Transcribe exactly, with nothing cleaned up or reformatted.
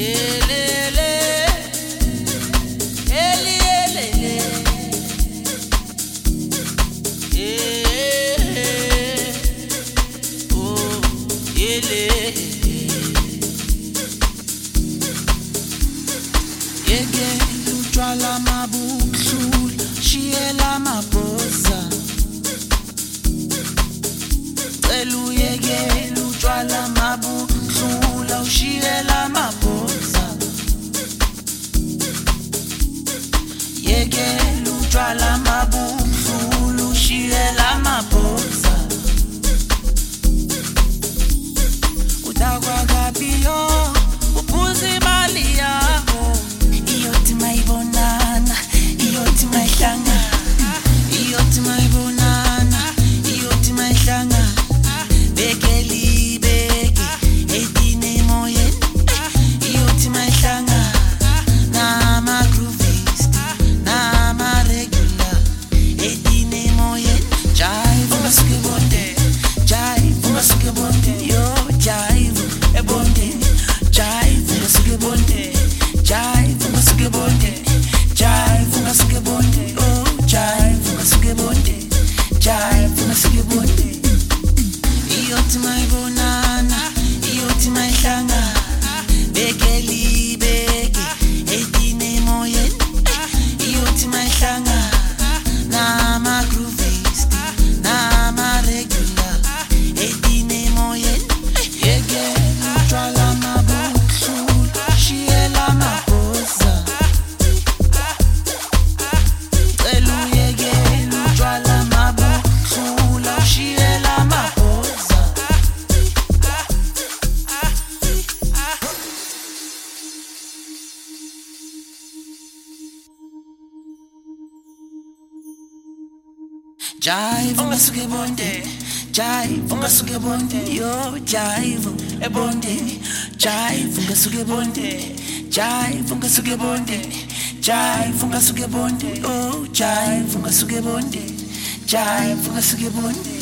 Elele, eli elele, eh, oh, ele. Yeke utshwala mabuhlula, shiyela mabhoza. Cela uyekele utshwala mabuhlula, ushiyela mabhoza. Yekele utshwala mabuhlula, ushiyela mabhoza. Udakwa kabiyo, uphuza imali yakho. Iyothi mayibonana, iyothi mayihlangana. Iyothi mayibonana, iyothi mayihlangana. Bekeli beke, eyitini emoyeni. Iyothi mayihlangana, nama-groovist, nama-regular. Eyitini emoyeni. Jive ungasuke ebondeni, jive ungasuke ebondeni. Yo, jive ebondeni, jive ungasuke ebondeni. Jive ungasuke ebondeni, jive ungasuke ebondeni. Oh, jive ungasuke ebondeni, jive ungasuke ebondeni. Iyothi mayibonana, iyothi mayihlangana. Bekeli beke, eyitini emoyeni. Iyothi mayihlangana, nama-groovist, nama-regular. Eyitini emoyeni. Yekele utshwala mabuhlula, shiyela mabhoza. Cela uyekele utshwala mabuhlula, ushiyela mabhoza. Jive ungasuke ebondeni, jive ungasuke ebondeni. Yo, jive ebondeni, jive ungasuke ebondeni. Jive ungasuke ebondeni, jive ungasuke ebondeni. Oh, jive ungasuke ebondeni, jive ungasuke ebondeni.